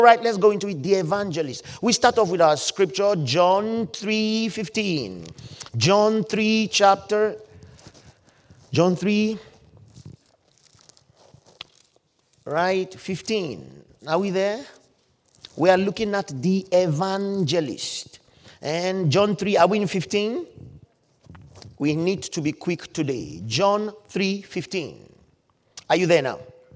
Right, let's go into it. The evangelist. We start off with our scripture, John 3:15. John 3, right, 15. Are we there? We are looking at the evangelist. And John 3, are we in 15? We need to be quick today. John 3:15. Are you there now?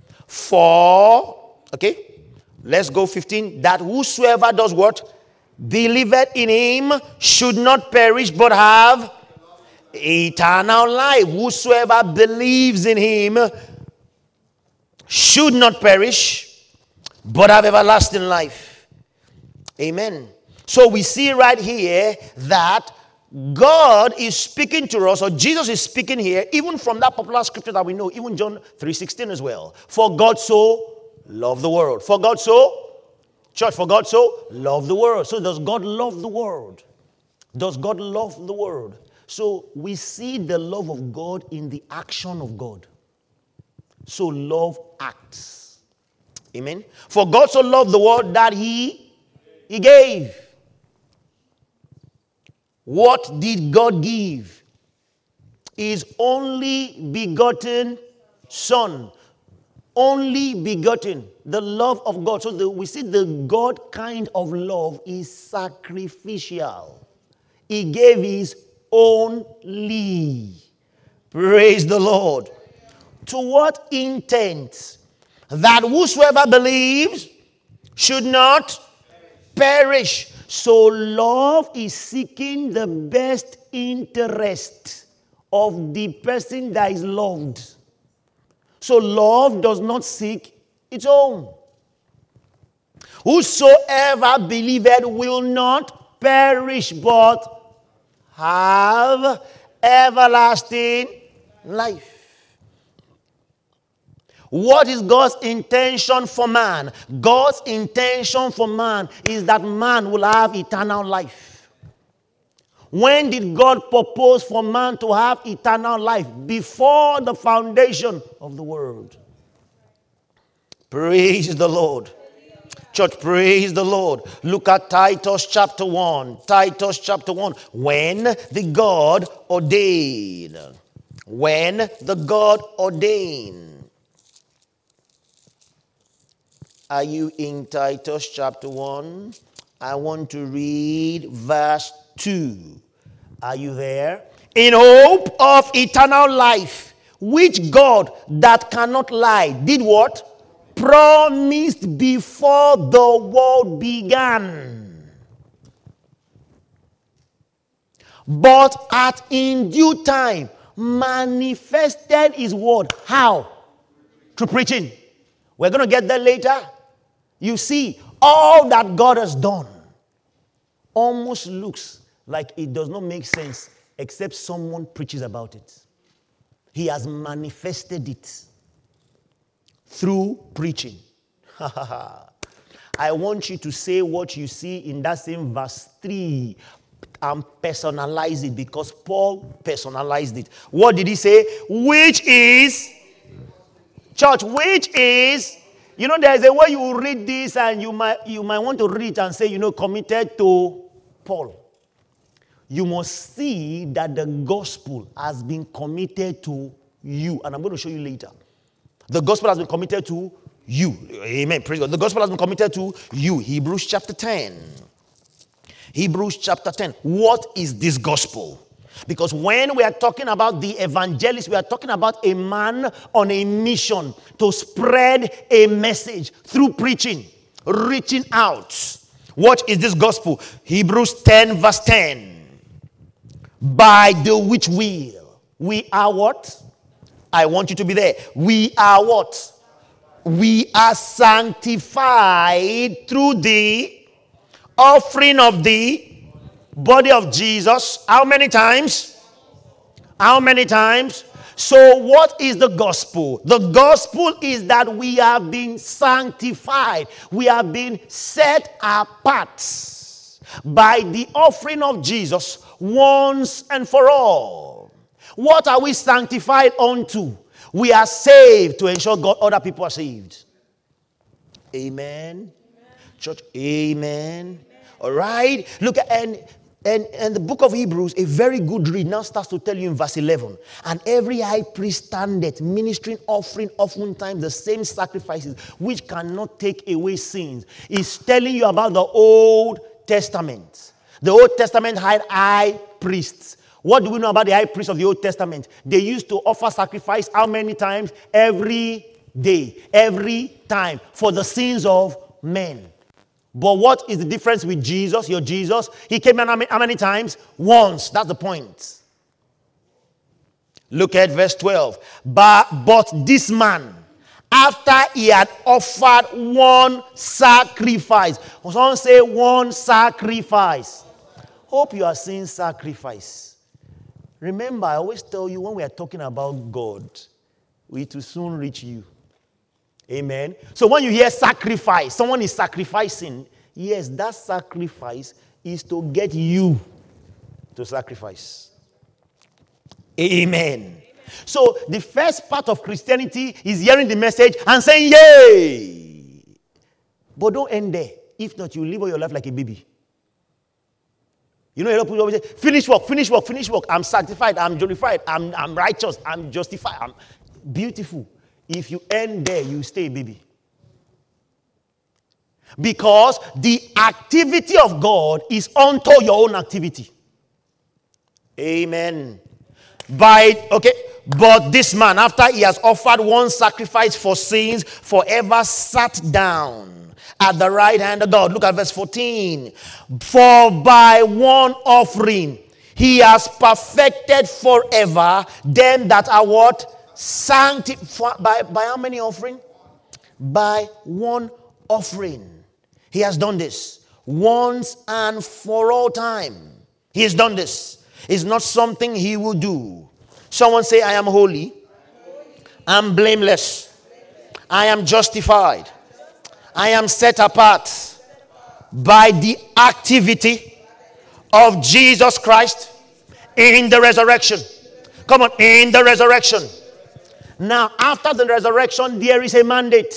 Okay. Let's go 15. That whosoever does what? Believeth in him should not perish but have eternal life. Whosoever believes in him should not perish but have everlasting life. Amen. So we see right here that God is speaking to us, or Jesus is speaking here, even from that popular scripture that we know, even John 3:16 as well. For God so loved the world. For God so loved the world. So does God love the world? Does God love the world? So we see the love of God in the action of God. So love acts. Amen. For God so loved the world that he gave. What did God give? His only begotten Son. Only begotten. The love of God. So we see the God kind of love is sacrificial. He gave his only. Praise the Lord. To what intent? That whosoever believes should not perish. So love is seeking the best interest of the person that is loved. So love does not seek its own. Whosoever believeth will not perish but have everlasting life. What is God's intention for man? God's intention for man is that man will have eternal life. When did God propose for man to have eternal life? Before the foundation of the world. Praise the Lord. Church, praise the Lord. Look at Titus chapter 1. Titus chapter 1. When the God ordained. When the God ordained. Are you in Titus chapter 1? I want to read verse 2. Are you there? In hope of eternal life, which God that cannot lie did what? Promised before the world began. But at in due time manifested his word. How? Through preaching. We're going to get there later. You see, all that God has done almost looks like it does not make sense except someone preaches about it. He has manifested it through preaching. I want you to say what you see in that same verse 3 and personalize it, because Paul personalized it. What did he say? Which is, church, which is, you know, there's a way you read this and you might want to read it and say, committed to Paul. You must see that the gospel has been committed to you. And I'm going to show you later. The gospel has been committed to you. Amen. Praise God. The gospel has been committed to you. Hebrews chapter 10. Hebrews chapter 10. What is this gospel? Because when we are talking about the evangelist, we are talking about a man on a mission to spread a message through preaching, reaching out. What is this gospel? Hebrews 10 verse 10. By the which will we are what? I want you to be there. We are what? We are sanctified through the offering of the body of Jesus. How many times? How many times? So what is the gospel? The gospel is that we have been sanctified. We have been set apart by the offering of Jesus once and for all. What are we sanctified unto? We are saved to ensure God, other people are saved. Amen. Church, amen. All right. Look at and the book of Hebrews, a very good read, now starts to tell you in verse 11. And every high priest standeth, ministering, offering oftentimes the same sacrifices, which cannot take away sins. It's telling you about the Old Testament. The Old Testament had high priests. What do we know about the high priests of the Old Testament? They used to offer sacrifice how many times? Every day. Every time. For the sins of men. But what is the difference with Jesus, your Jesus? He came in how many times? Once. That's the point. Look at verse 12. But this man, after he had offered one sacrifice. Someone say one sacrifice. Hope you are seeing sacrifice. Remember, I always tell you when we are talking about God, we will soon reach you. Amen. So when you hear sacrifice, someone is sacrificing. Yes, that sacrifice is to get you to sacrifice. Amen. So the first part of Christianity is hearing the message and saying, yay. But don't end there. If not, you live all your life like a baby. You know, a lot of people always say, finish work, finish work, finish work. I'm sanctified, I'm glorified, I'm righteous, I'm justified. I'm beautiful. If you end there, you stay a baby. Because the activity of God is unto your own activity. Amen. But this man, after he has offered one sacrifice for sins, forever sat down at the right hand of God. Look at verse 14. For by one offering he has perfected forever them that are what? Sanctified. By how many offering? By one offering. He has done this once and for all time. He has done this. It's not something he will do. Someone say, I am holy. I'm blameless. I am justified. I am set apart by the activity of Jesus Christ in the resurrection. Come on, in the resurrection. Now, after the resurrection, there is a mandate.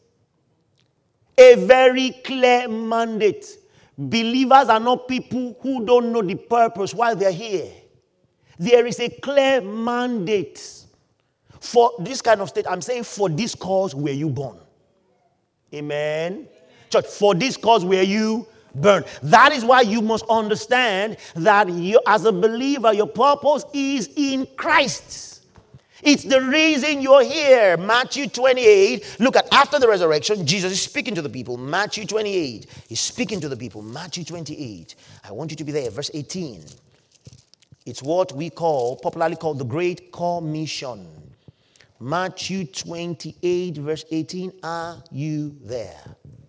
A very clear mandate. Believers are not people who don't know the purpose while they're here. There is a clear mandate for this kind of state. I'm saying for this cause were you born. Amen. Church, for this cause were you born. That is why you must understand that you, as a believer, your purpose is in Christ. It's the reason you're here. Matthew 28. Look at after the resurrection, Jesus is speaking to the people. Matthew 28. He's speaking to the people. Matthew 28. I want you to be there. Verse 18. It's what we popularly call the Great Commission. Matthew 28, verse 18. Are you there?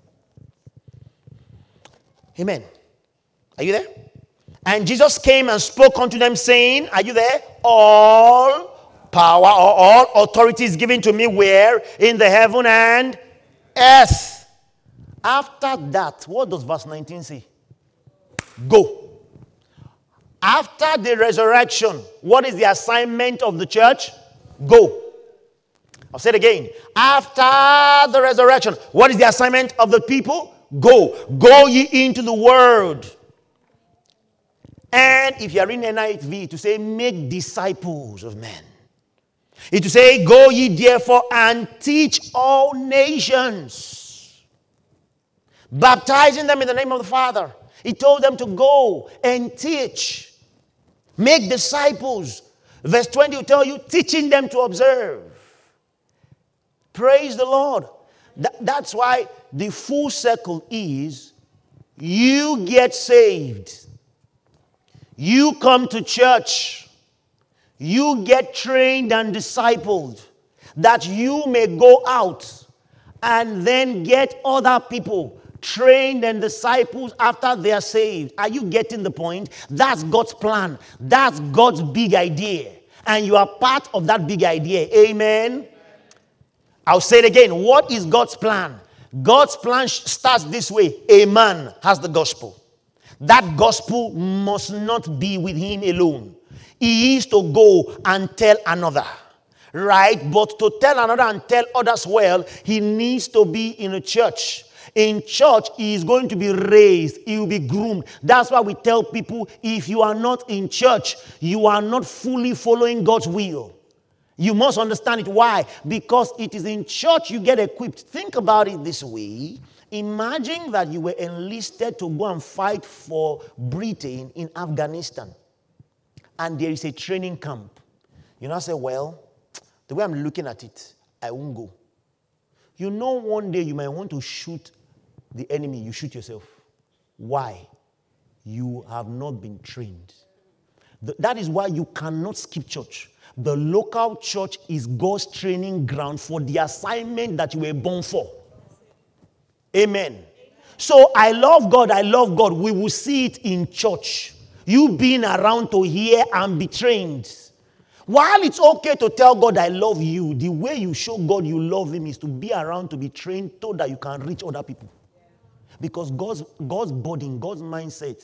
Amen. Are you there? And Jesus came and spoke unto them, saying, are you there? All power or all authority is given to me where? In the heaven and earth. After that, what does verse 19 say? Go. After the resurrection, what is the assignment of the church? Go. I'll say it again. After the resurrection, what is the assignment of the people? Go. Go ye into the world. And if you are in NIV, to say, make disciples of men. It to say, go ye therefore and teach all nations, baptizing them in the name of the Father. He told them to go and teach, make disciples. Verse 20 will tell you, teaching them to observe. Praise the Lord. That's why the full circle is, you get saved. You come to church. You get trained and discipled that you may go out and then get other people trained and disciples after they are saved. Are you getting the point? That's God's plan. That's God's big idea. And you are part of that big idea. Amen. I'll say it again. What is God's plan? God's plan starts this way. A man has the gospel. That gospel must not be with him alone. He is to go and tell another. Right? But to tell another and tell others well, he needs to be in a church. In church, he is going to be raised. He will be groomed. That's why we tell people, if you are not in church, you are not fully following God's will. You must understand it. Why? Because it is in church you get equipped. Think about it this way. Imagine that you were enlisted to go and fight for Britain in Afghanistan. And there is a training camp. You now say, well, the way I'm looking at it, I won't go. You know, one day you might want to shoot the enemy, you shoot yourself. Why? You have not been trained. That is why you cannot skip church. The local church is God's training ground for the assignment that you were born for. Amen. So I love God, I love God. We will see it in church. You being around to hear and be trained. While it's okay to tell God, I love you, the way you show God you love him is to be around, to be trained so that you can reach other people. Because God's body, God's mindset,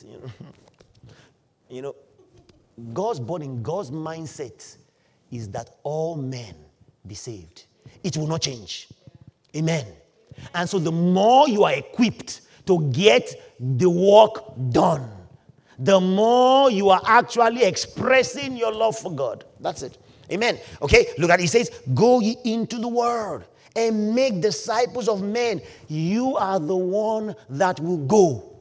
God's body, God's mindset is that all men be saved. It will not change. Amen. And so the more you are equipped to get the work done, the more you are actually expressing your love for God. That's it. Amen. Okay, look at it. He says, go ye into the world and make disciples of men. You are the one that will go.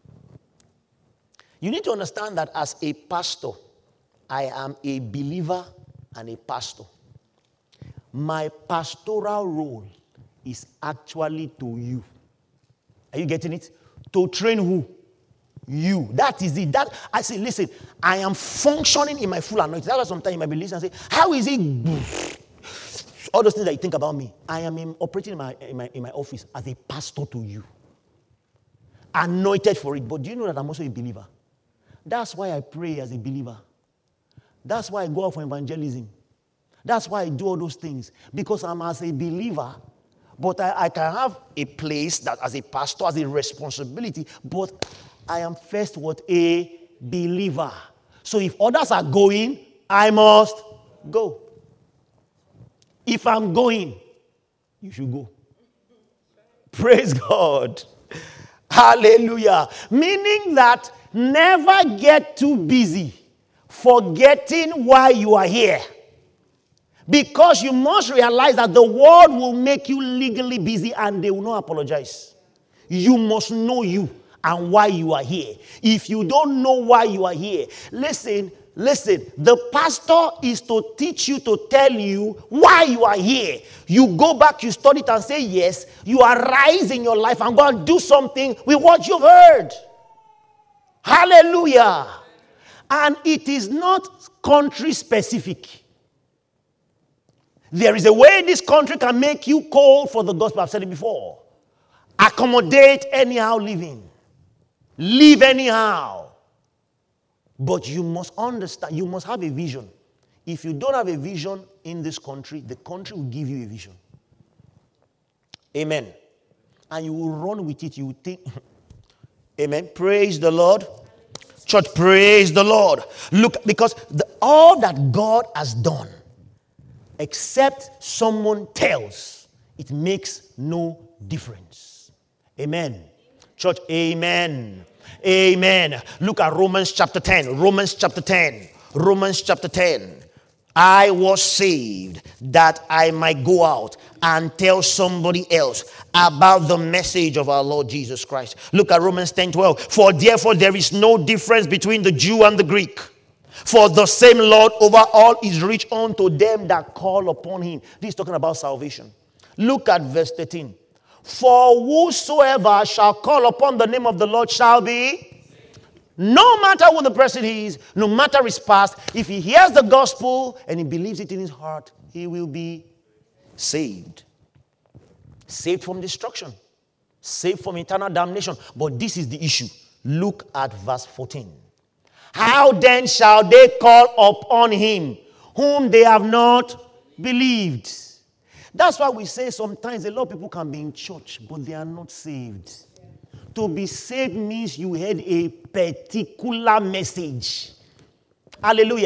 You need to understand that as a pastor, I am a believer and a pastor. My pastoral role is actually to you. Are you getting it? To train who? You. That is it. That I say, listen, I am functioning in my full anointing. That's why sometimes you might be listening and say, how is it? All those things that you think about me. I am operating in my office as a pastor to you. Anointed for it. But do you know that I'm also a believer? That's why I pray as a believer. That's why I go out for evangelism. That's why I do all those things. Because I'm as a believer. But I can have a place that as a pastor, as a responsibility. But I am first what? A believer. So if others are going, I must go. If I'm going, you should go. Praise God. Hallelujah. Meaning that never get too busy forgetting why you are here. Because you must realize that the world will make you legally busy and they will not apologize. You must know you and why you are here. If you don't know why you are here, listen, the pastor is to teach you, to tell you why you are here. You go back, you study it and say yes, you arise in your life and go and do something with what you've heard. Hallelujah. And it is not country specific. There is a way this country can make you cold for the gospel. I've said it before. Accommodate anyhow living. Live anyhow. But you must understand, you must have a vision. If you don't have a vision in this country, the country will give you a vision. Amen. And you will run with it. You will think. Amen. Praise the Lord. Church, praise the Lord. Look, because all that God has done, except someone tells, it makes no difference. Amen. Church, amen. Amen. Look at Romans chapter 10. Romans chapter 10. Romans chapter 10. I was saved that I might go out and tell somebody else about the message of our Lord Jesus Christ. Look at Romans 10:12. For therefore there is no difference between the Jew and the Greek. For the same Lord over all is rich unto them that call upon him. This is talking about salvation. Look at verse 13. For whosoever shall call upon the name of the Lord shall be, no matter who the person is, no matter his past, if he hears the gospel and he believes it in his heart, he will be saved. Saved from destruction. Saved from eternal damnation. But this is the issue. Look at verse 14. How then shall they call upon him whom they have not believed? That's why we say sometimes a lot of people can be in church, but they are not saved. To be saved means you heard a particular message. Hallelujah.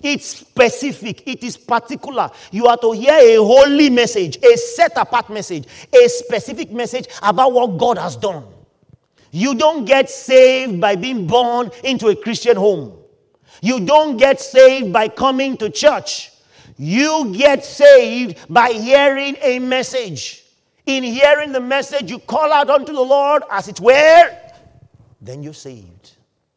It's specific. It is particular. You are to hear a holy message, a set-apart message, a specific message about what God has done. You don't get saved by being born into a Christian home. You don't get saved by coming to church. You get saved by hearing a message. In hearing the message, you call out unto the Lord, as it were, then you're saved.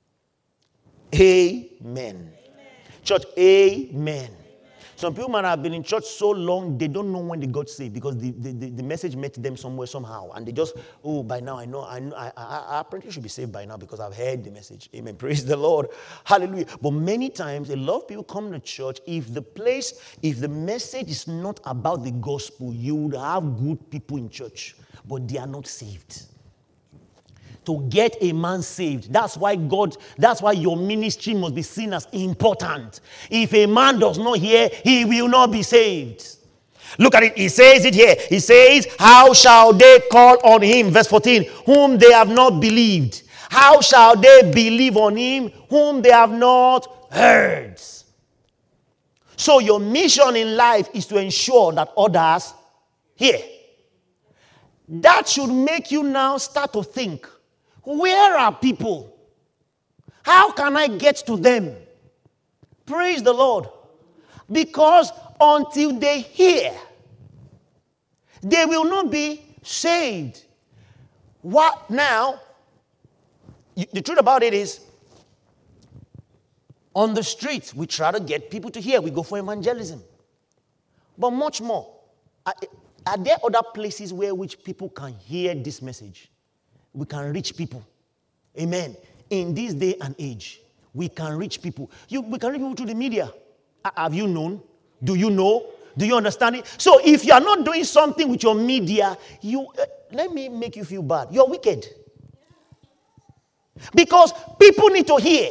Amen. Church, amen. Some people might have been in church so long, they don't know when they got saved because the message met them somewhere, somehow. And they just, by now I know, I apparently should be saved by now because I've heard the message. Amen. Praise the Lord. Hallelujah. But many times, a lot of people come to church, if the message is not about the gospel, you would have good people in church, but they are not saved. To get a man saved. That's why your ministry must be seen as important. If a man does not hear, he will not be saved. Look at it. He says it here. He says, how shall they call on him? Verse 14. Whom they have not believed. How shall they believe on him whom they have not heard? So your mission in life is to ensure that others hear. That should make you now start to think, where are people? How can I get to them? Praise the Lord. Because until they hear, they will not be saved. What now? The truth about it is, on the streets, we try to get people to hear. We go for evangelism. But much more, are there other places where which people can hear this message? We can reach people. Amen. In this day and age, we can reach people. We can reach people through the media. Have you known? Do you know? Do you understand it? So if you are not doing something with your media, let me make you feel bad. You're wicked. Because people need to hear.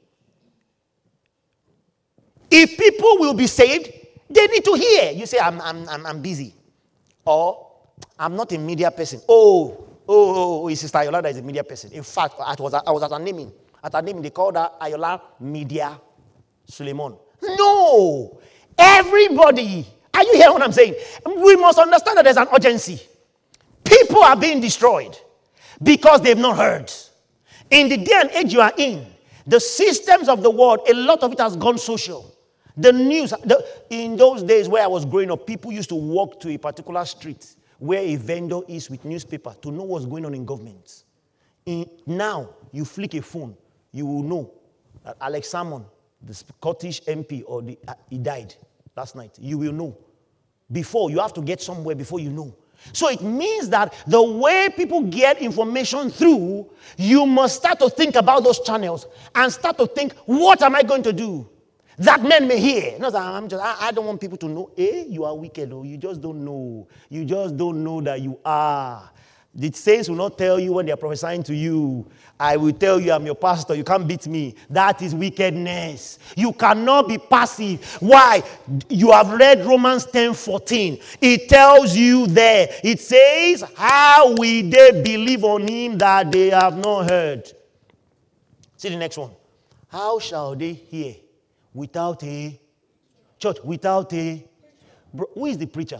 If people will be saved, they need to hear. You say, I'm busy. Or, I'm not a media person. It's Sister Ayola that is a media person. In fact, I was at her naming. At her naming, they called her Ayola Media Suleiman. No! Everybody. Are you hearing what I'm saying? We must understand that there's an urgency. People are being destroyed because they've not heard. In the day and age you are in, the systems of the world, a lot of it has gone social. The news, in those days where I was growing up, people used to walk to a particular street where a vendor is with newspaper to know what's going on in government. Now, you flick a phone, you will know that Alex Salmon, the Scottish MP, he died last night. You will know. Before, you have to get somewhere before you know. So it means that the way people get information through, you must start to think about those channels and start to think, what am I going to do that men may hear? No, I don't want people to know, you are wicked, you just don't know. You just don't know that you are. The saints will not tell you when they are prophesying to you. I will tell you I'm your pastor. You can't beat me. That is wickedness. You cannot be passive. Why? You have read Romans 10:14. It tells you there. It says, how will they believe on him that they have not heard? See the next one. How shall they hear without a church? Without a... Who is the preacher?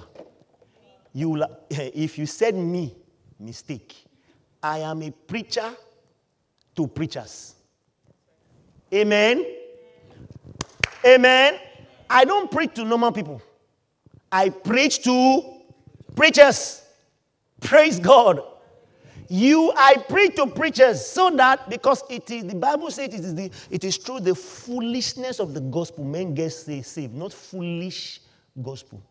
If you said me, mistake. I am a preacher to preachers. Amen. Amen. I don't preach to normal people. I preach to preachers. Praise God. I preach to preachers so that, because it is, the Bible says it is through the foolishness of the gospel men get saved, not foolish gospel.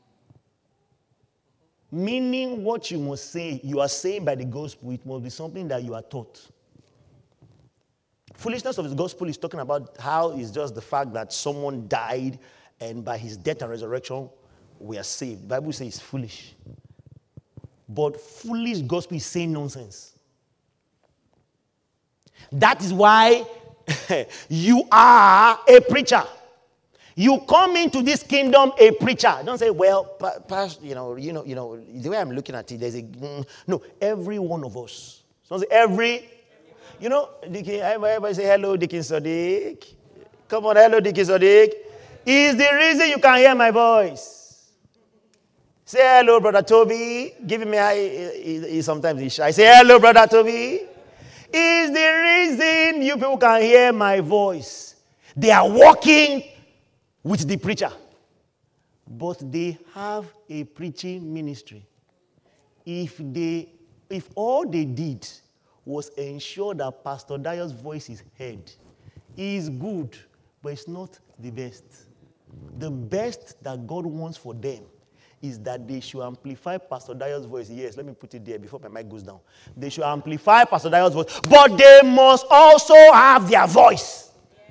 Meaning what you must say, you are saying by the gospel, it must be something that you are taught. Foolishness of the gospel is talking about how it's just the fact that someone died and by his death and resurrection we are saved. The Bible says it's foolish. But foolish gospel is saying nonsense. That is why you are a preacher. You come into this kingdom a preacher. Don't say, well, pastor, the way I'm looking at it, there's no, every one of us. So say everybody say hello, Deacon Sadiq. Come on, hello, Deacon Sadiq. is the reason you can hear my voice. Say hello, Brother Toby. Give him a sometimes he's shy. Say hello, Brother Toby. Is the reason you people can hear my voice. They are walking with the preacher. But they have a preaching ministry. If all they did was ensure that Pastor Dayo's voice is heard, he is good, but it's not the best. The best that God wants for them is that they should amplify Pastor Dayo's voice. Yes, let me put it there before my mic goes down. They should amplify Pastor Dayo's voice, but they must also have their voice.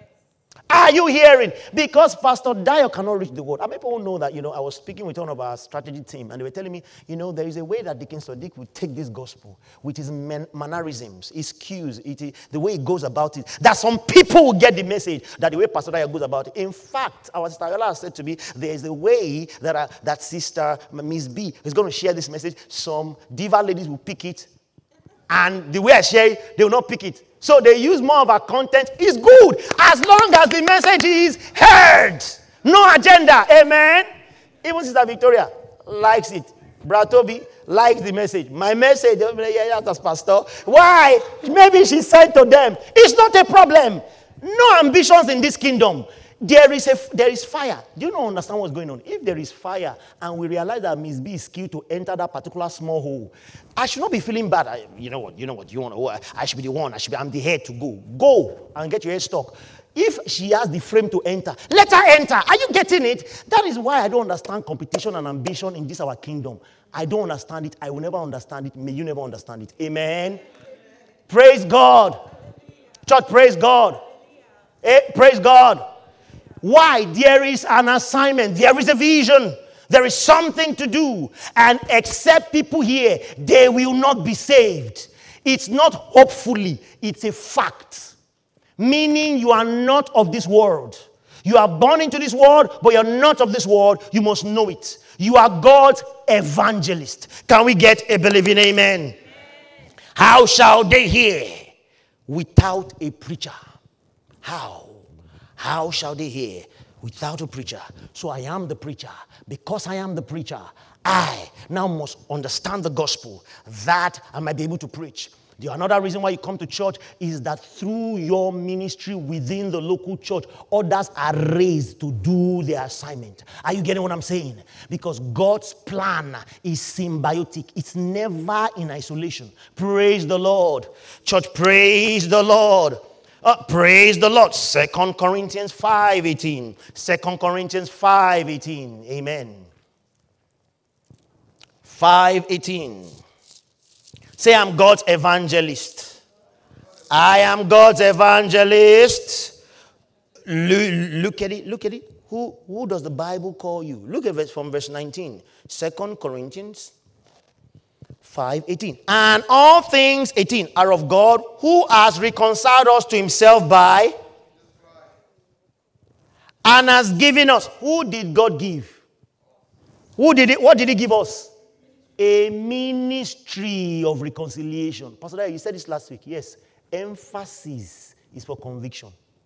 Are you hearing? Because Pastor Dayo cannot reach the world. I mean, people know that, I was speaking with one of our strategy team, and they were telling me, there is a way that Deacon Sodiq will take this gospel, with his mannerisms, his cues, the way he goes about it, that some people will get the message that the way Pastor Dayo goes about it. In fact, our sister Yola said to me, there is a way that Sister Miss B is going to share this message. Some diva ladies will pick it, and the way I share it, they will not pick it. So they use more of our content. It's good as long as the message is heard. No agenda. Amen. Even Sister Victoria likes it. Brother Toby likes the message. My message, yeah, that's pastor. Why? Maybe she said to them, it's not a problem. No ambitions in this kingdom. There is fire. Do you not understand what's going on? If there is fire and we realize that Miss B is skilled to enter that particular small hole, I should not be feeling bad. You know what? I should be the one. I'm the head to go. Go and get your head stuck. If she has the frame to enter, let her enter. Are you getting it? That is why I don't understand competition and ambition in this our kingdom. I don't understand it. I will never understand it. May you never understand it. Amen. Praise God. Church, praise God. Praise God. Why? There is an assignment. There is a vision. There is something to do. And except people here, they will not be saved. It's not hopefully. It's a fact. Meaning you are not of this world. You are born into this world, but you're not of this world. You must know it. You are God's evangelist. Can we get a believing amen? Amen. How shall they hear without a preacher? How? How shall they hear without a preacher? So I am the preacher. Because I am the preacher, I now must understand the gospel that I might be able to preach. Another reason why you come to church is that through your ministry within the local church, others are raised to do their assignment. Are you getting what I'm saying? Because God's plan is symbiotic. It's never in isolation. Praise the Lord. Church, praise the Lord. Praise the Lord. 2 Corinthians 5:18. 2 Corinthians 5:18. Amen. 5:18. Say, I'm God's evangelist. I am God's evangelist. Look at it. Look at it. Who does the Bible call you? Look at it from verse 19. 2 Corinthians 5:18. And all things, 18, are of God, who has reconciled us to himself by and has given us. Who did God give? Who did it? What did he give us? A ministry of reconciliation. Pastor Dai, you said this last week. Yes. Emphasis is for conviction.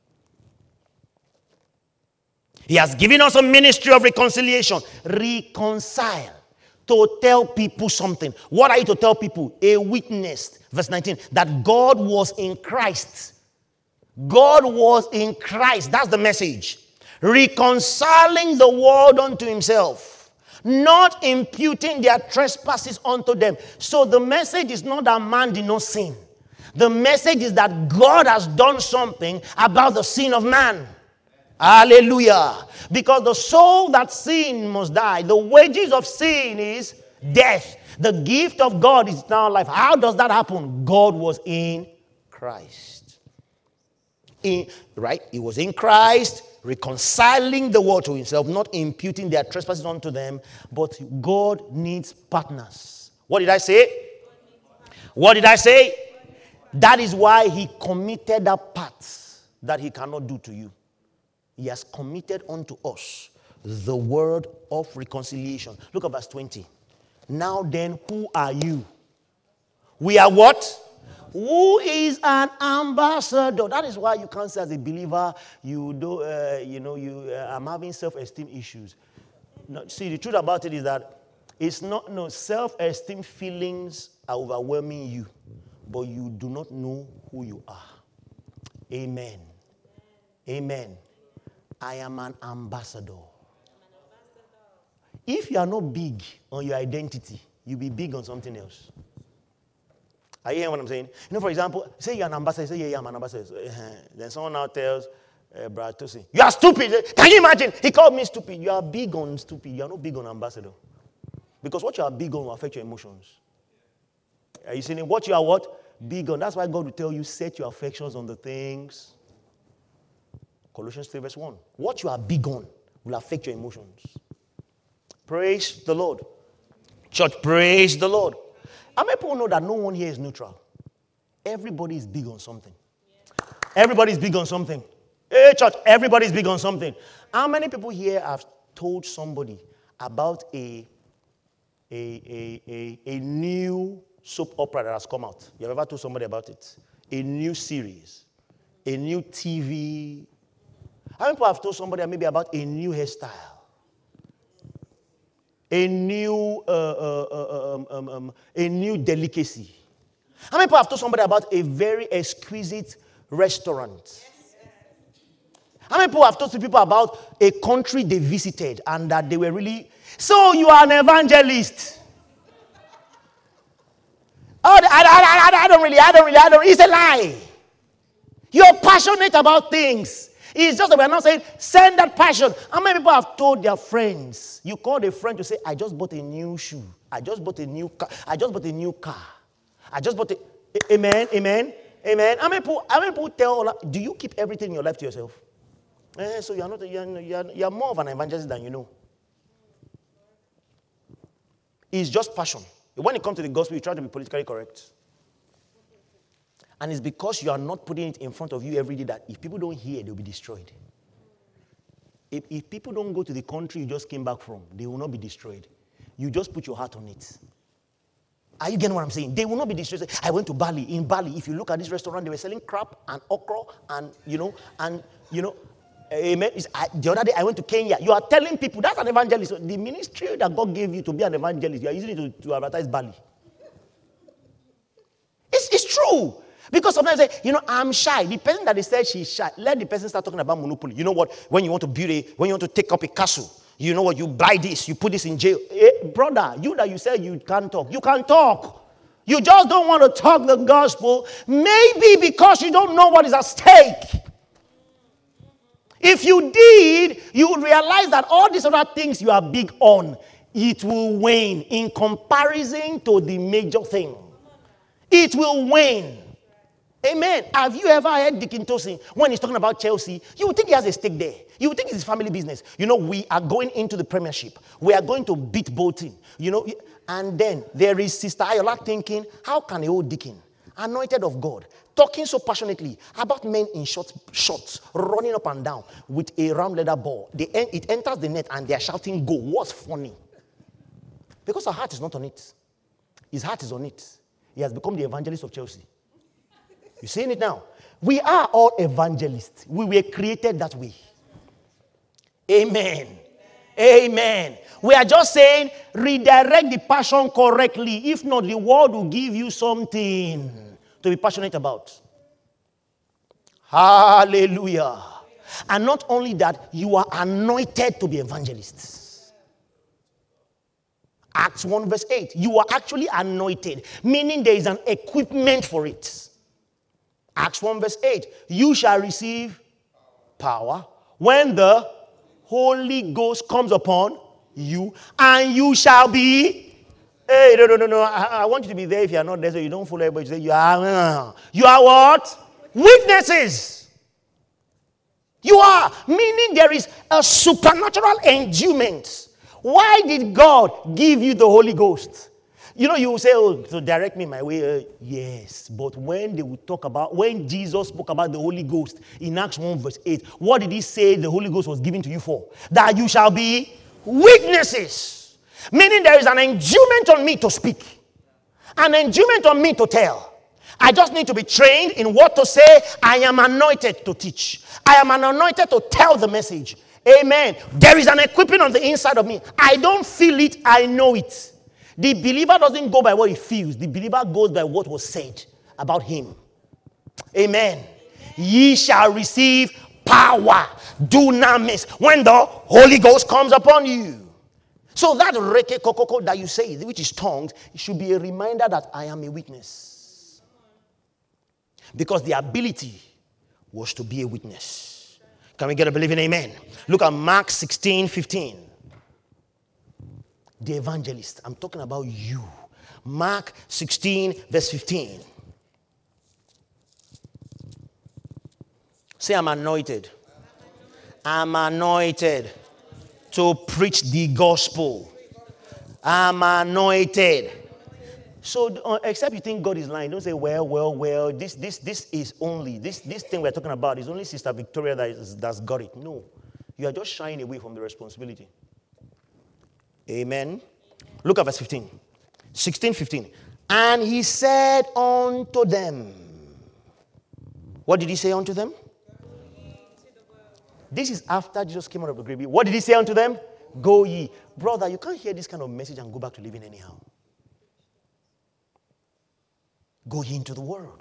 He has given us a ministry of reconciliation. Reconcile. To tell people something. What are you to tell people? A witness. Verse 19. That God was in Christ. God was in Christ. That's the message. Reconciling the world unto himself. Not imputing their trespasses unto them. So the message is not that man did not sin. The message is that God has done something about the sin of man. Hallelujah. Because the soul that sin must die. The wages of sin is death. The gift of God is eternal life. How does that happen? God was in Christ. Right? He was in Christ, reconciling the world to himself, not imputing their trespasses unto them. But God needs partners. What did I say? What did I say? That is why he committed that part that he cannot do to you. He has committed unto us the word of reconciliation. Look at verse 20. Now then, who are you? We are what? Who is an ambassador? That is why you can't say as a believer, I'm having self-esteem issues. No, see, the truth about it is that it's not, no, self-esteem feelings are overwhelming you, but you do not know who you are. Amen. Amen. I am an ambassador. If you are not big on your identity, you'll be big on something else. Are you hearing what I'm saying? For example, say you're an ambassador. You say, yeah, I'm an ambassador. Then someone now tells Brad Tosin, you are stupid. Can you imagine? He called me stupid. You are big on stupid. You are not big on ambassador. Because what you are big on will affect your emotions. Are you seeing it? What you are what? Big on. That's why God will tell you, set your affections on the things. Colossians 3 verse 1. What you are big on will affect your emotions. Praise the Lord. Church, praise the Lord. How many people know that no one here is neutral? Everybody is big on something. Everybody is big on something. Hey, church, everybody is big on something. How many people here have told somebody about a new soap opera that has come out? You have ever told somebody about it? A new series, a new TV. How many people have told somebody maybe about a new hairstyle? A new delicacy. How many people have told somebody about a very exquisite restaurant? How many people have told people about a country they visited and that they were really... So you are an evangelist. Oh, I don't really. It's a lie. You're passionate about things. It's just that we're not saying, send that passion. How many people have told their friends? You call a friend to say, I just bought a new shoe. I just bought a new car. I just bought a new car. I just bought a... Amen, amen, amen. How many people tell... Do you keep everything in your life to yourself? So you're more of an evangelist than you know. It's just passion. When it comes to the gospel, you try to be politically correct. And it's because you are not putting it in front of you every day that if people don't hear, they'll be destroyed. If people don't go to the country you just came back from, they will not be destroyed. You just put your heart on it. Are you getting what I'm saying? They will not be destroyed. I went to Bali. In Bali, if you look at this restaurant, they were selling crab and okra and, amen. The other day, I went to Kenya. You are telling people, that's an evangelist. The ministry that God gave you to be an evangelist, you are using it to advertise Bali. It's true. Because sometimes they say, I'm shy. The person that they said she's shy, let the person start talking about monopoly. You know what? When you want to take up a castle, you know what? You buy this, you put this in jail. Brother, you said you can't talk. You can talk. You just don't want to talk the gospel. Maybe because you don't know what is at stake. If you did, you would realize that all these other things you are big on, it will wane in comparison to the major thing. It will wane. Amen. Have you ever heard Dickin Tosin when he's talking about Chelsea? You would think he has a stake there. You would think it's his family business. We are going into the Premiership. We are going to beat Bolton. And then there is Sister Ayola thinking, how can a old deacon, anointed of God, talking so passionately about men in shorts, running up and down with a round leather ball. It enters the net and they are shouting, go. What's funny? Because our heart is not on it. His heart is on it. He has become the evangelist of Chelsea. You seeing it now? We are all evangelists. We were created that way. Amen. Amen. We are just saying, redirect the passion correctly. If not, the world will give you something to be passionate about. Hallelujah. And not only that, you are anointed to be evangelists. Acts 1 verse 8. You are actually anointed, meaning there is an equipment for it. Acts 1 verse 8. You shall receive power when the Holy Ghost comes upon you, and you shall be... Hey, no. I want you to be there if you are not there, so you don't follow everybody. Say, you are what? Witnesses. You are. Meaning there is a supernatural endowment. Why did God give you the Holy Ghost? You will say, to direct me my way. Yes. But when Jesus spoke about the Holy Ghost in Acts 1 verse 8, what did he say the Holy Ghost was given to you for? That you shall be witnesses. Meaning there is an endowment on me to speak. An endowment on me to tell. I just need to be trained in what to say. I am anointed to teach. I am anointed to tell the message. Amen. There is an equipping on the inside of me. I don't feel it, I know it. The believer doesn't go by what he feels. The believer goes by what was said about him. Amen. Ye shall receive power. Do not miss. When the Holy Ghost comes upon you. So that reke kokoko that you say, which is tongues, it should be a reminder that I am a witness. Because the ability was to be a witness. Can we get a believing amen? Look at Mark 16:15. The evangelist. I'm talking about you. Mark 16, verse 15. Say, I'm anointed. I'm anointed to preach the gospel. I'm anointed. So, except you think God is lying, don't say, well, this is only, this thing we're talking about is only Sister Victoria that's got it. No. You are just shying away from the responsibility. Amen. Look at verse 15. 16:15. And he said unto them. What did he say unto them? This is after Jesus came out of the grave. What did he say unto them? Go ye. Brother, you can't hear this kind of message and go back to living anyhow. Go ye into the world.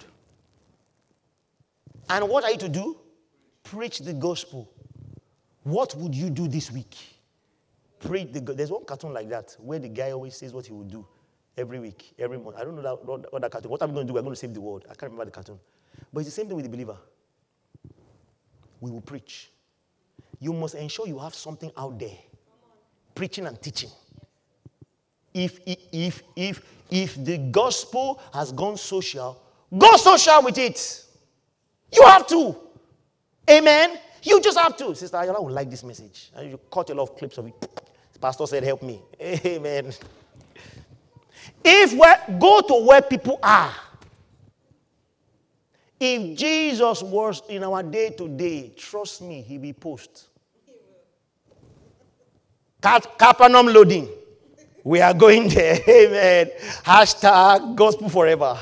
And what are you to do? Preach the gospel. What would you do this week? Preach the gospel. There's one cartoon like that where the guy always says what he will do every week, every month. I don't know that cartoon. What I'm going to do, we're going to save the world. I can't remember the cartoon. But it's the same thing with the believer. We will preach. You must ensure you have something out there. Preaching and teaching. If the gospel has gone social, go social with it. You have to. Amen. You just have to. Sister Ayola would like this message. And you cut a lot of clips of it. The pastor said, help me. Amen. Go to where people are. If Jesus was in our day-to-day, trust me, he will post. Capernaum loading. We are going there. Amen. Hashtag gospel forever.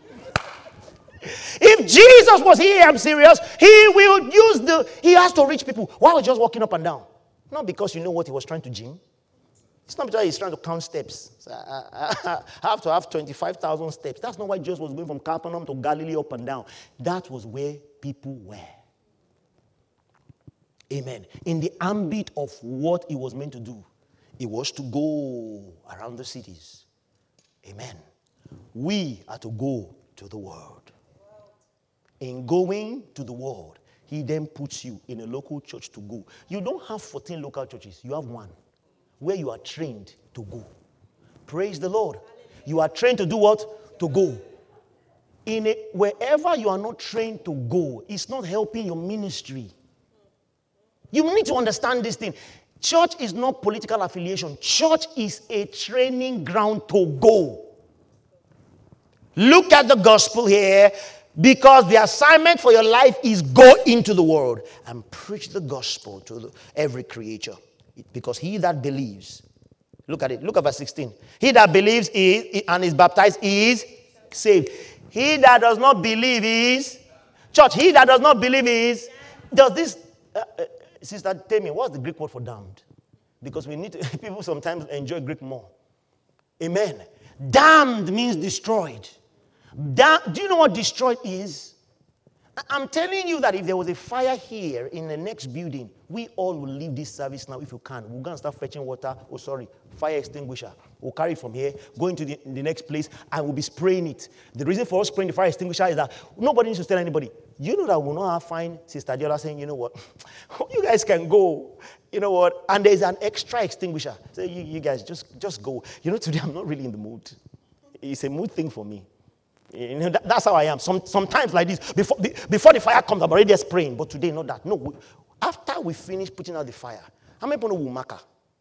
If Jesus was here, I'm serious, he has to reach people. Why was just walking up and down? Not because you know what he was trying to gym. It's not because he's trying to count steps. So I have to have 25,000 steps. That's not why Jesus was going from Capernaum to Galilee up and down. That was where people were. Amen. In the ambit of what he was meant to do, it was to go around the cities. Amen. We are to go to the world. In going to the world, he then puts you in a local church to go. You don't have 14 local churches. You have one where you are trained to go. Praise the Lord. You are trained to do what? To go. Wherever you are not trained to go, it's not helping your ministry. You need to understand this thing. Church is not political affiliation. Church is a training ground to go. Look at the gospel here, because the assignment for your life is go into the world and preach the gospel to every creature. Because he that believes, look at it, look at verse 16. He that believes and is baptized is saved. He that does not believe is, church, he that does not believe is, does this, sister, tell me, what's the Greek word for damned? Because we need to, people sometimes enjoy Greek more. Amen. Damned means destroyed. Do you know what destroyed is? I'm telling you that if there was a fire here in the next building, we all will leave this service now if you can. We're going to start fetching water. Fire extinguisher. We'll carry it from here, go into the next place, and we'll be spraying it. The reason for us spraying the fire extinguisher is that nobody needs to tell anybody. You know that we'll not find Sister Diola saying, you know what, you guys can go. You know what? And there's an extra extinguisher. So you guys just go. You know, today I'm not really in the mood. It's a mood thing for me. You know, that's how I am. Sometimes like this, before the fire comes, I'm already spraying. But today, not that. No, after we finish putting out the fire, how many people will mark her?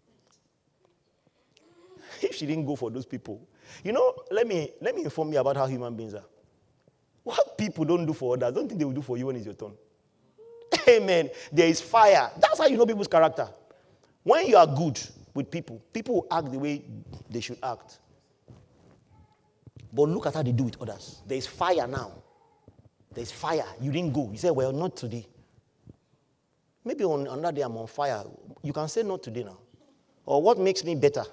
If she didn't go for those people. You know, let me inform you about how human beings are. What people don't do for others, don't think they will do for you when it's your turn. Amen. There is fire. That's how you know people's character. When you are good with people, people will act the way they should act. But look at how they do with others. There's fire now. There's fire. You didn't go. You say, well, not today. Maybe on another day I'm on fire. You can say not today now. Or what makes me better?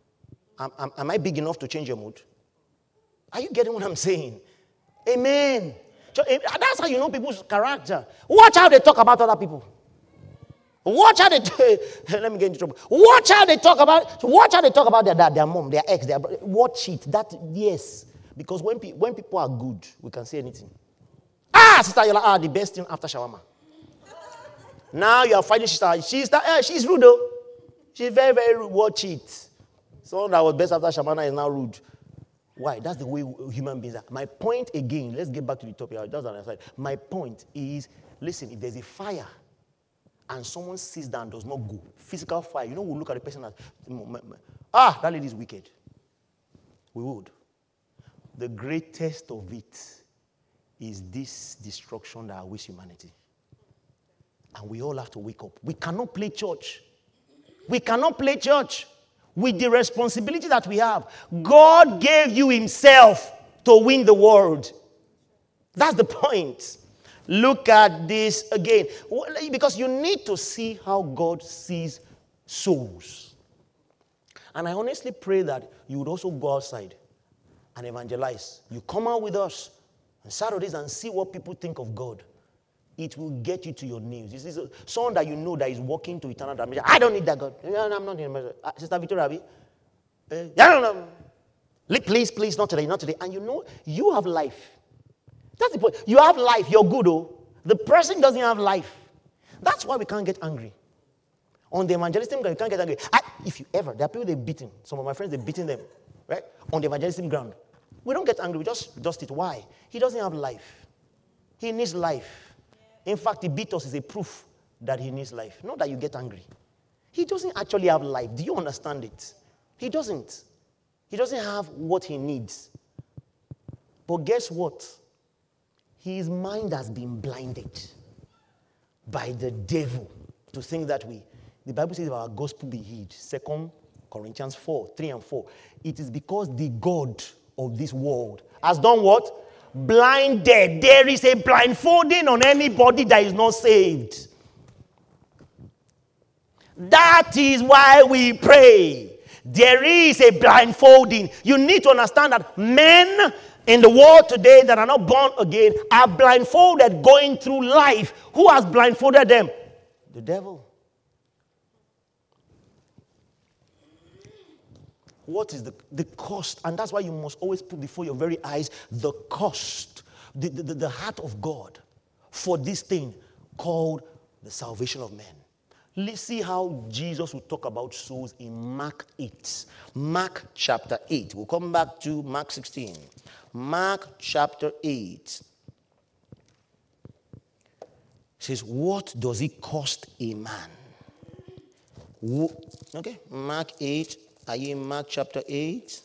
Am I big enough to change your mood? Are you getting what I'm saying? Amen. That's how you know people's character. Watch how they talk about other people. Watch how they let me get into trouble. Watch how they talk about their dad, their mom, their ex, their brother. Watch it. That yes. Because when people are good, we can say anything. Sister Yola, the best thing after shawarma. Now you are fighting sister. She's rude though. She's very, very rude. Watch it. Someone that was best after shawarma is now rude. Why? That's the way human beings are. My point again, let's get back to the topic. My point is, listen, if there's a fire and someone sits down and does not go, physical fire, we'll look at the person as, that lady is wicked. We would. The greatest of it is this destruction that awaits humanity. And we all have to wake up. We cannot play church. We cannot play church with the responsibility that we have. God gave you himself to win the world. That's the point. Look at this again. Because you need to see how God sees souls. And I honestly pray that you would also go outside and evangelize. You come out with us on Saturdays and see what people think of God. It will get you to your knees. This is someone that you know that is walking to eternal damnation. I don't need that God. I'm not in Sister Victoria. No. Please, not today. And you have life. That's the point. You have life. You're good, oh. The person doesn't have life. That's why we can't get angry. On the evangelism ground, you can't get angry. There are people they've beaten. Some of my friends, they've beaten them. Right? On the evangelism ground. We don't get angry. We just dust it. Why? He doesn't have life. He needs life. In fact, the beat us is a proof that he needs life. Not that you get angry. He doesn't actually have life. Do you understand it? He doesn't. He doesn't have what he needs. But guess what? His mind has been blinded by the devil to think that the Bible says our gospel be hid. 2 Corinthians 4, 3 and 4. It is because the God of this world has done what? Blinded. There is a blindfolding on anybody that is not saved. That is why we pray. There is a blindfolding. You need to understand that men in the world today that are not born again are blindfolded going through life. Who has blindfolded them? The devil. What is the cost? And that's why you must always put before your very eyes the cost, the heart of God for this thing called the salvation of men. Let's see how Jesus will talk about souls in Mark 8. Mark chapter 8. We'll come back to Mark 16. Mark chapter 8. It says, what does it cost a man? Okay, Mark 8. Are you in Mark chapter 8?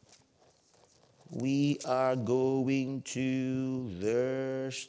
We are going to verse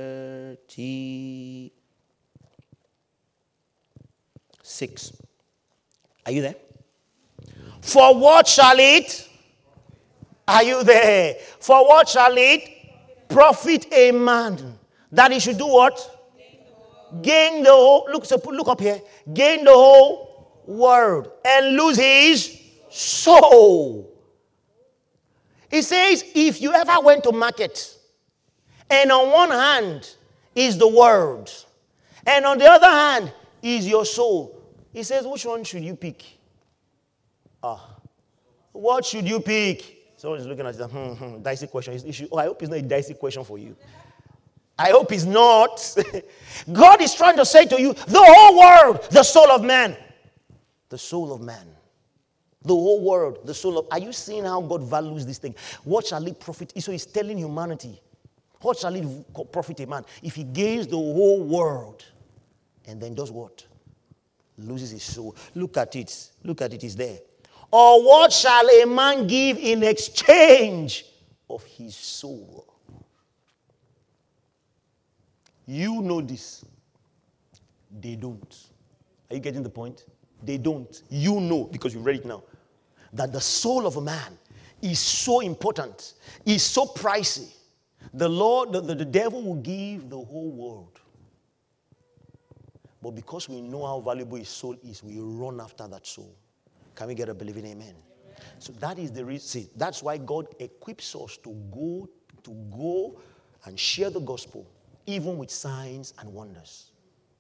36. Are you there? For what shall it? Are you there? For what shall it profit a man? That he should do what? Gain the whole. Look up here. Gain the whole world and lose his soul. It says, if you ever went to market, and on one hand is the world, and on the other hand is your soul. He says, which one should you pick? What should you pick? Someone is looking at it, dicey question. I hope it's not a dicey question for you. I hope it's not. God is trying to say to you, the whole world, the soul of man. The soul of man. The whole world, the soul of... Are you seeing how God values this thing? What shall it profit? So he's telling humanity, what shall it profit a man if he gains the whole world and then does what? Loses his soul. Look at it. Look at it. It's there. Or what shall a man give in exchange of his soul? You know this. They don't. Are you getting the point? They don't. You know, because you read it now, that the soul of a man is so important. It's so pricey. The devil will give the whole world. But because we know how valuable his soul is, we run after that soul. Can we get a believing amen? So that is the reason. See, that's why God equips us to go and share the gospel, even with signs and wonders.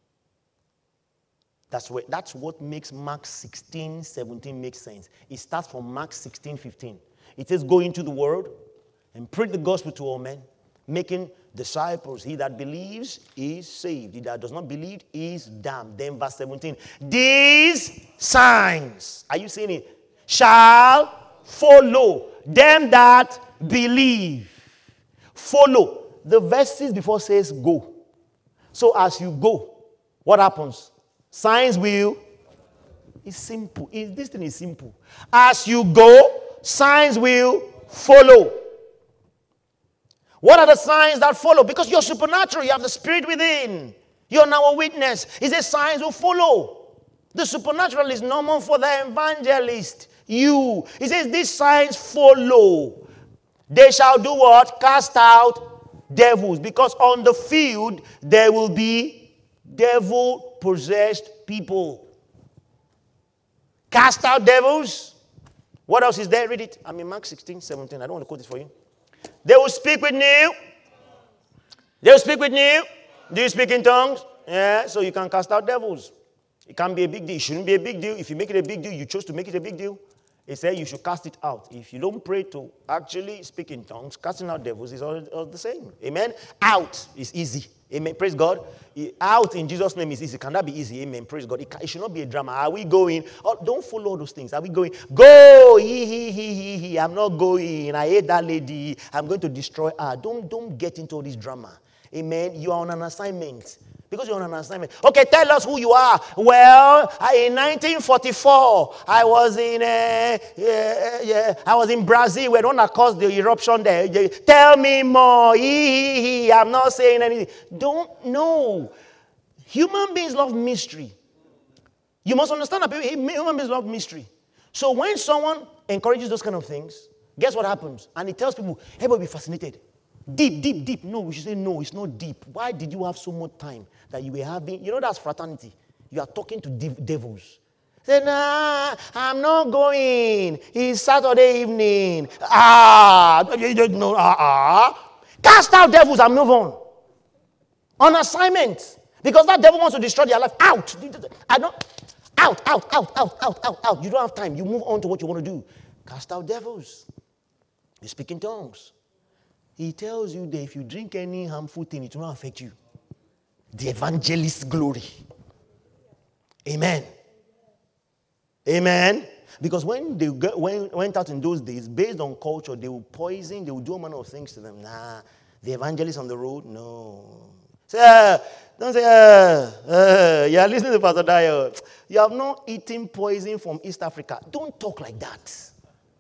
That's what makes Mark 16:17 make sense. It starts from Mark 16:15. It says, go into the world and preach the gospel to all men, making disciples. He that believes is saved. He that does not believe is damned. Then verse 17. These signs, are you seeing it? Shall follow them that believe. Follow. The verses before says go. So as you go, what happens? Signs will. It's simple. This thing is simple. As you go, signs will follow. What are the signs that follow? Because you're supernatural. You have the Spirit within. You're now a witness. He says signs will follow. The supernatural is normal for the evangelist. You. He says these signs follow. They shall do what? Cast out devils. Because on the field there will be devil-possessed people. Cast out devils. What else is there? Read it. I'm in Mark 16:17. I don't want to quote it for you. They will speak with new. They will speak with new. Do you speak in tongues? Yeah, so you can cast out devils. It can't be a big deal. It shouldn't be a big deal. If you make it a big deal, you chose to make it a big deal. It said you should cast it out. If you don't pray to actually speak in tongues, casting out devils is all the same. Amen? Out is easy. Amen. Praise God. Out in Jesus' name is easy. Can that be easy? Amen. Praise God. It should not be a drama. Are we going? Oh, don't follow those things. Are we going? Go. He. I'm not going. I hate that lady. I'm going to destroy her. Don't get into all this drama. Amen. You are on an assignment. Because you're on an assignment. Okay, tell us who you are. Well, in 1944, I was in Brazil. We're not caused the eruption there. Tell me more. I'm not saying anything. Don't know. Human beings love mystery. You must understand that human beings love mystery. So when someone encourages those kind of things, guess what happens? And it tells people, everybody be fascinated. Deep. No, we should say no, it's not deep. Why did you have so much time that you were having? You know, that's fraternity. You are talking to devils. Say, nah, I'm not going. It's Saturday evening. Cast out devils and move on assignment. Because that devil wants to destroy their life. Out. Out. You don't have time. You move on to what you want to do. Cast out devils. You speak in tongues. He tells you that if you drink any harmful thing, it will not affect you. The evangelist's glory. Amen. Amen. Because when they went out in those days, based on culture, they will poison, they will do all manner of things to them. Nah, the evangelist on the road, no. Say, don't say, you are listening to Pastor Dio. You have not eaten poison from East Africa. Don't talk like that.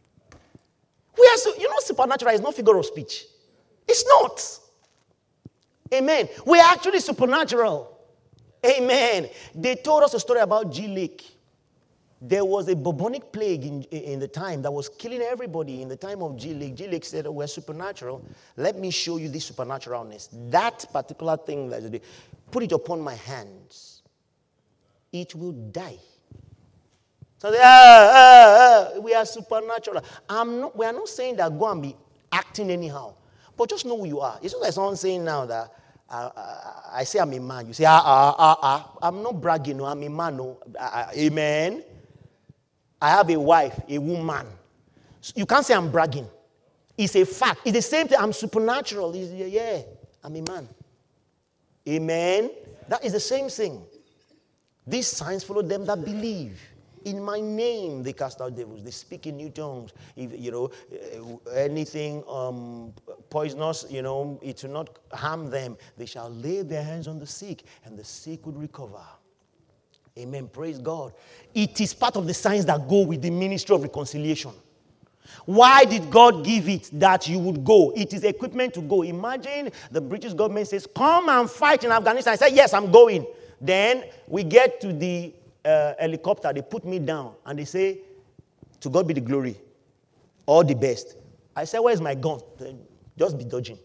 Supernatural is not figure of speech. It's not. Amen. We are actually supernatural. Amen. They told us a story about G Lake. There was a bubonic plague in the time that was killing everybody in the time of G Lake. G Lake said, we're supernatural. Let me show you this supernaturalness. That particular thing, put it upon my hands. It will die. So we are supernatural. We are not saying that go and be acting anyhow. But just know who you are. It's not like someone saying now that I say I'm a man. You say, I'm not bragging. No, I'm a man. No. Amen. I have a wife, a woman. So you can't say I'm bragging. It's a fact. It's the same thing. I'm supernatural. I'm a man. Amen. That is the same thing. These signs follow them that believe. In my name, they cast out devils. They speak in new tongues. If, anything poisonous, it will not harm them. They shall lay their hands on the sick, and the sick would recover. Amen. Praise God. It is part of the signs that go with the ministry of reconciliation. Why did God give it that you would go? It is equipment to go. Imagine the British government says, come and fight in Afghanistan. I say, yes, I'm going. Then we get to the helicopter, they put me down, and they say, to God be the glory. All the best. I said, where's my gun? Just be dodging.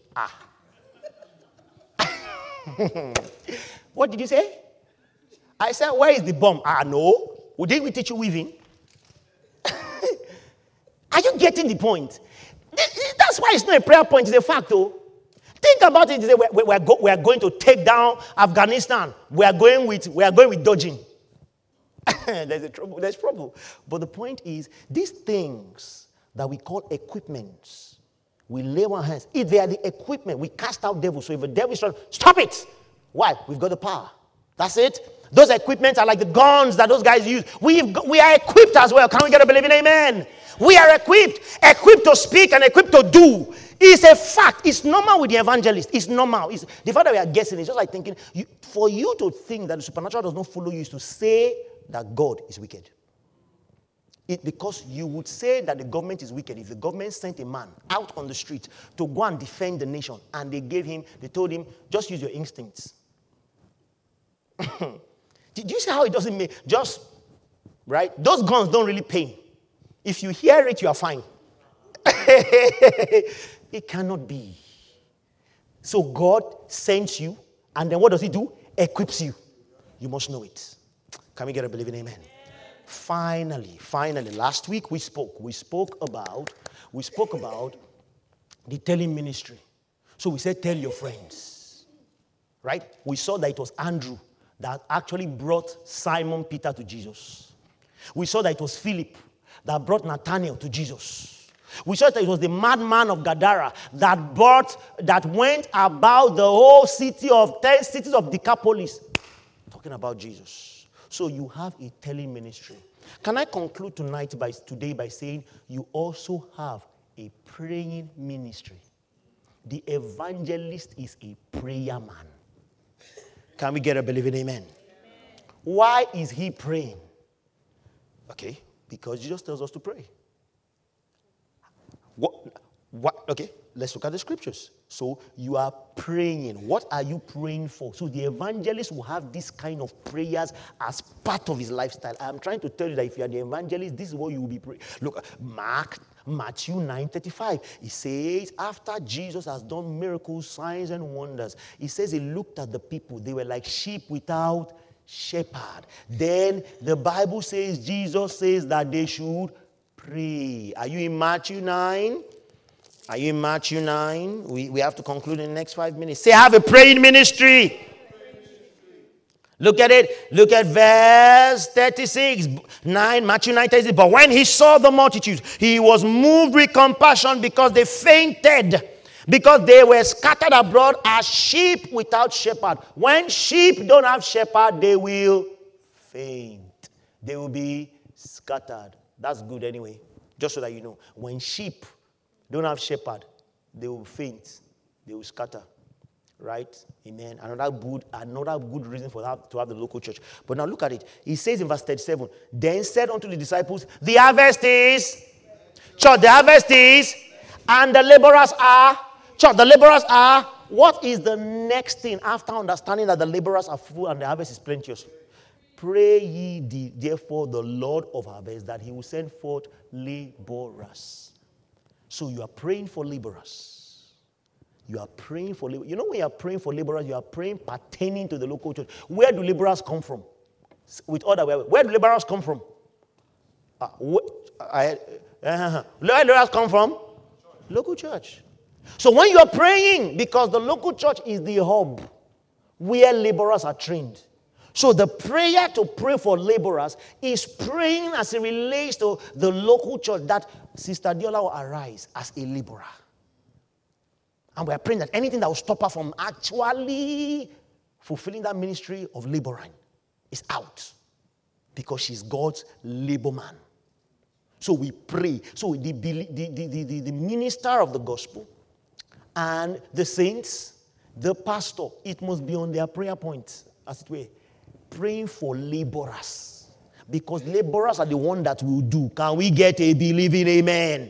What did you say? I said, where is the bomb? No. Didn't we teach you weaving? Are you getting the point? That's why it's not a prayer point. It's a fact, though. Think about it. We are going to take down Afghanistan. We are going with dodging. There's trouble. But the point is, these things that we call equipments, we lay our hands. If they are the equipment, we cast out devils. So if a devil is trying, stop it. Why? We've got the power. That's it. Those equipments are like the guns that those guys use. We are equipped as well. Can we get a believing amen? We are equipped to speak and equipped to do. It's a fact. It's normal with the evangelist. It's normal. The fact that we are guessing is just like thinking, for you to think that the supernatural does not follow you is to say that God is wicked. Because you would say that the government is wicked if the government sent a man out on the street to go and defend the nation, and they told him, just use your instincts. Did you see how it doesn't make right? Those guns don't really pain. If you hear it, you are fine. It cannot be. So God sends you, and then what does he do? Equips you. You must know it. Can we get a believing amen? Finally, last week we spoke about the telling ministry. So we said, tell your friends. Right? We saw that it was Andrew that actually brought Simon Peter to Jesus. We saw that it was Philip that brought Nathanael to Jesus. We saw that it was the madman of Gadara that went about the whole 10 cities of Decapolis talking about Jesus. So you have a telling ministry. Can I conclude today by saying you also have a praying ministry? The evangelist is a prayer man. Can we get a believing amen? Why is he praying? Okay, because Jesus tells us to pray. What? Okay, let's look at the scriptures. So you are praying. What are you praying for? So the evangelist will have this kind of prayers as part of his lifestyle. I'm trying to tell you that if you are the evangelist, this is what you will be praying. Look, Matthew 9:35. It says, after Jesus has done miracles, signs, and wonders, he says he looked at the people. They were like sheep without shepherd. Then the Bible says, Jesus says that they should pray. Are you in Matthew 9? Are you in Matthew 9? We have to conclude in the next 5 minutes. Say, I have a praying ministry. Look at it. Look at verse 36. Matthew 9:36. But when he saw the multitudes, he was moved with compassion because they fainted, because they were scattered abroad as sheep without shepherd. When sheep don't have shepherd, they will faint. They will be scattered. That's good anyway. Just so that you know. When sheep don't have shepherd, they will faint. They will scatter. Right? Amen. Another good reason for that to have the local church. But now look at it. He says in verse 37, then said unto the disciples, the harvest is, church, the harvest is, and the laborers are, church, the laborers are, what is the next thing after understanding that the laborers are full and the harvest is plenteous? Pray ye therefore the Lord of harvest that he will send forth laborers. So you are praying for laborers. You are praying for laborers. You know when you are praying for laborers, you are praying pertaining to the local church. Where do laborers come from? Where do laborers come from? Where do laborers come from? Local church. So when you are praying, because the local church is the hub where laborers are trained. So the prayer to pray for laborers is praying as it relates to the local church that Sister Diola will arise as a laborer. And we are praying that anything that will stop her from actually fulfilling that ministry of laboring is out. Because she's God's labor man. So we pray. So the minister of the gospel and the saints, the pastor, it must be on their prayer points, as it were. Praying for laborers. Because laborers are the one that will do. Can we get a believing amen?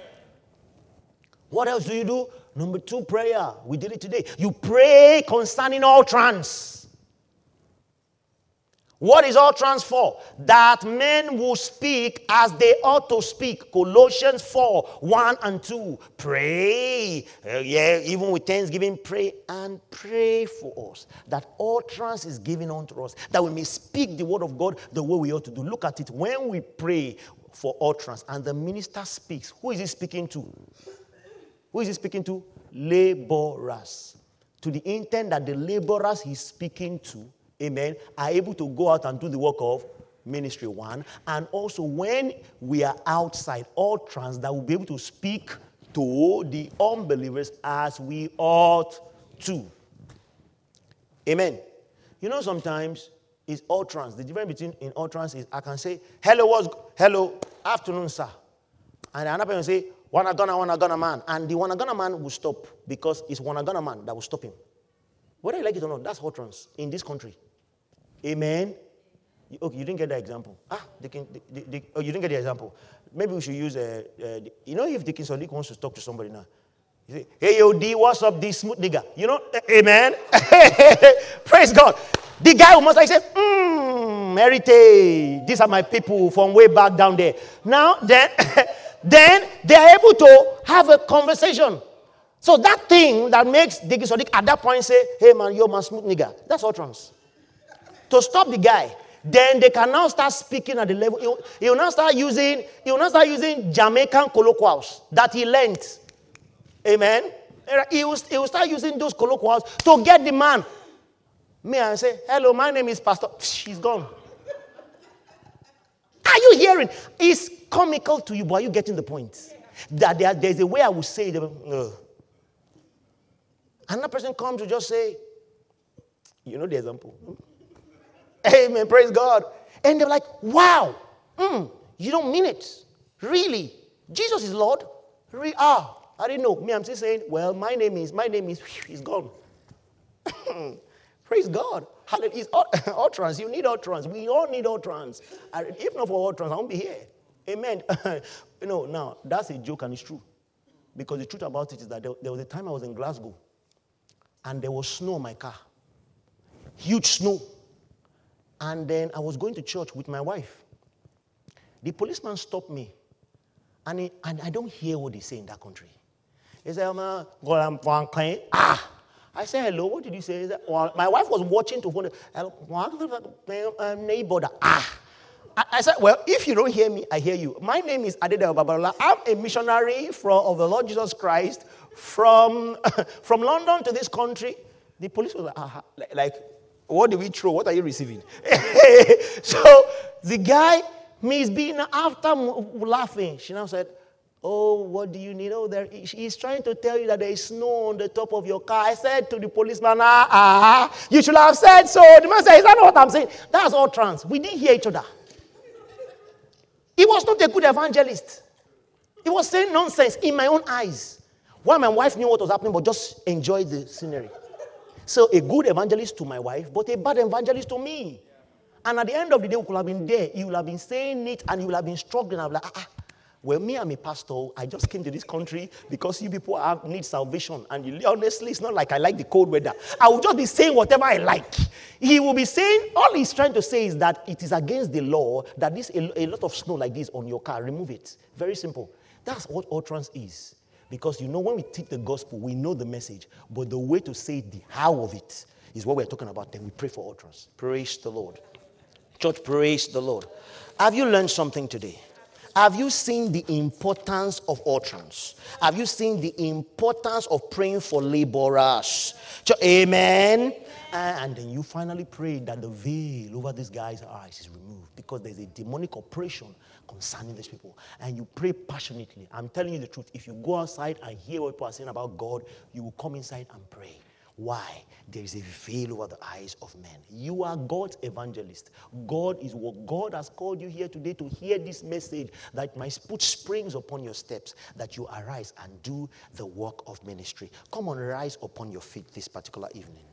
What else do you do? Number 2, prayer. We did it today. You pray concerning all trans. What is utterance for? That men will speak as they ought to speak. Colossians 4, 1 and 2. Pray. Even with thanksgiving, pray and pray for us. That utterance is given unto us. That we may speak the word of God the way we ought to do. Look at it. When we pray for utterance and the minister speaks, who is he speaking to? Who is he speaking to? Laborers. To the intent that the laborers he's speaking to, amen, are able to go out and do the work of ministry, one. And also when we are outside, utterance that will be able to speak to the unbelievers as we ought to. Amen. You know, sometimes it's utterance. The difference between in utterance is I can say, hello, afternoon, sir. And another person will say, wanna man. And the wanna man will stop because it's wanna man that will stop him. Whether you like it or not, that's utterance in this country. Amen. Okay, you didn't get that example. You didn't get the example. Maybe we should use if Deacon Solik wants to talk to somebody now. You say, hey, yo, D, what's up, this smooth nigga? You know, amen. Praise God. The guy who must like say, heritage. These are my people from way back down there. Now, then they are able to have a conversation. So that thing that makes Deacon Solik at that point say, hey, man, you're my smooth nigga. That's utterance. To stop the guy, then they can now start speaking at the level. He will now start using Jamaican colloquials that he learned. Amen. He will start using those colloquials to get the man. Me, I say, hello, my name is Pastor. He's gone. Are you hearing? It's comical to you, but are you getting the point? That there's a way I will say it. Another person comes to just say, you know the example. Amen, praise God. And they're like, wow, you don't mean it. Really? Jesus is Lord? I didn't know. Me, I'm still saying, well, my name is, he's gone. Praise God. Hallelujah. It's utterance. You need utterance. We all need utterance. If not for utterance, I won't be here. Amen. Now, that's a joke and it's true. Because the truth about it is that there was a time I was in Glasgow and there was snow on my car. Huge snow. And then I was going to church with my wife. The policeman stopped me. And I don't hear what they say in that country. He said, I said, hello, what did you say? He said, well, my wife was watching to phone. Neighbor. I said, well, if you don't hear me, I hear you. My name is Adedayo Babalola. I'm a missionary of the Lord Jesus Christ from London to this country. The police was like, what do we throw? What are you receiving? So the guy, me is being after laughing. She now said, oh, what do you need? Oh, he's trying to tell you that there is snow on the top of your car. I said to the policeman, you should have said so. The man said, is that not what I'm saying? That's all trans. We didn't hear each other. He was not a good evangelist. He was saying nonsense in my own eyes. While my wife knew what was happening, but just enjoyed the scenery. So a good evangelist to my wife, but a bad evangelist to me. And at the end of the day, we could have been there. You will have been saying it, and you will have been struggling. I'm like, well, me, I'm a pastor. I just came to this country because you people need salvation. And honestly, it's not like I like the cold weather. I will just be saying whatever I like. He will be saying, all he's trying to say is that it is against the law that a lot of snow like this on your car, remove it. Very simple. That's what utterance is. Because when we teach the gospel, we know the message. But the way to say the how of it is what we're talking about. Then we pray for utterance. Praise the Lord. Church, praise the Lord. Have you learned something today? Have you seen the importance of utterance? Have you seen the importance of praying for laborers? Amen. And then you finally pray that the veil over this guy's eyes is removed because there's a demonic operation concerning these people. And you pray passionately. I'm telling you the truth. If you go outside and hear what people are saying about God, you will come inside and pray. Why? There is a veil over the eyes of men. You are God's evangelist. God is what God has called you here today to hear this message that might put springs upon your steps, that you arise and do the work of ministry. Come on, rise upon your feet this particular evening.